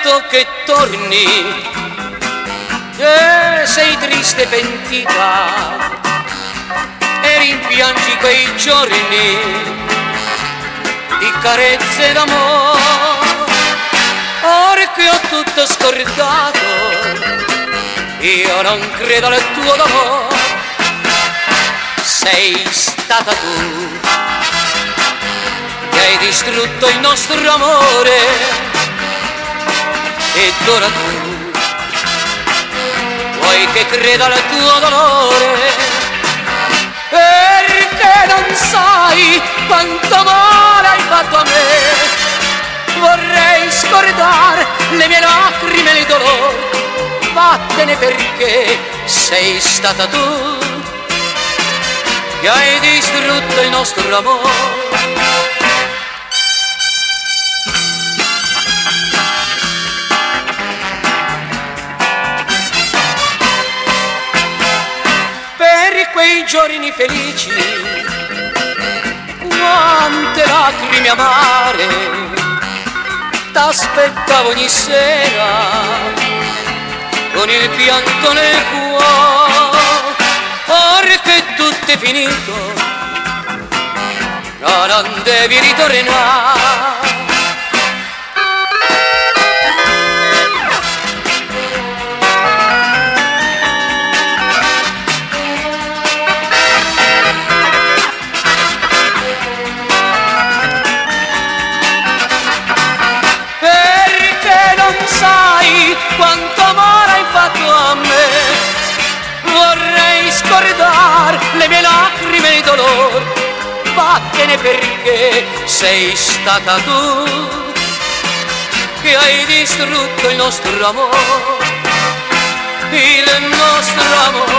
tanto che torni e sei triste e pentita e rimpiangi quei giorni di carezze d'amore. Ora che ho tutto scordato, io non credo al tuo amore. Sei stata tu che hai distrutto il nostro amore, ed ora tu vuoi che creda al tuo dolore, perché non sai quanto male hai fatto a me. Vorrei scordare le mie lacrime e il dolore, vattene perché sei stata tu che hai distrutto il nostro amore. Per quei giorni felici, quante lacrime amare, t'aspettavo ogni sera con il pianto nel cuore. Ora che tutto è finito, no, non devi ritornare. Perché non sai quanto amore hai fatto a me. Vorrei scordare le mie lacrime e il dolore, vattene perché sei stata tu che hai distrutto il nostro amore, il nostro amore.